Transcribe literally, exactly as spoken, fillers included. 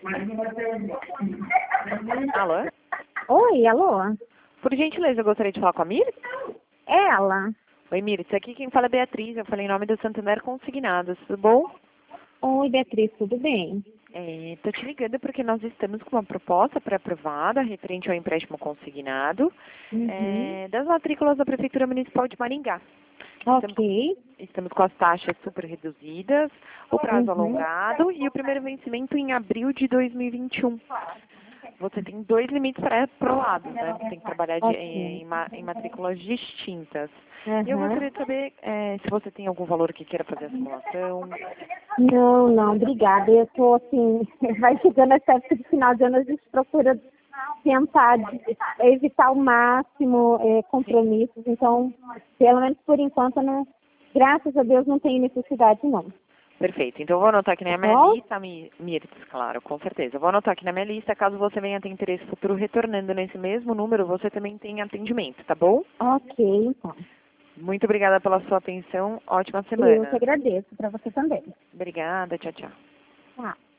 Alô? Oi, alô? Por gentileza, eu gostaria de falar com a Mir? É ela. Oi, Mir, isso aqui quem fala é Beatriz, eu falei em nome do Santander Consignados, tudo bom? Oi, Beatriz, tudo bem? É, tô te ligando porque nós estamos com uma proposta pré-aprovada referente ao empréstimo consignado Uhum. é, das matrículas da Prefeitura Municipal de Maringá. Ok. Estamos com as taxas super reduzidas, o prazo Uhum. alongado e o primeiro vencimento em abril de dois mil e vinte e um. Você tem dois limites pré-aprovados, né? Você tem que trabalhar de, em, Ok. em ma- em matrículas distintas. E eu Uhum. gostaria de saber é, se você tem algum valor que queira fazer a simulação. Não, não, obrigada. Eu tô assim, vai chegando essa época de final de ano, a gente procura tentar de- evitar ao máximo é, compromissos. Então, pelo menos por enquanto, não, graças a Deus, não tenho necessidade, não. Perfeito. Então, eu vou anotar aqui na minha Bom? lista, Mi- Mirtz, claro, com certeza. Eu vou anotar aqui na minha lista, caso você venha ter interesse futuro retornando nesse mesmo número, você também tem atendimento, tá bom? Ok, então. Muito obrigada pela sua atenção. Ótima Eu que semana. agradeço, para você também. Obrigada. Tchau, tchau. Tá.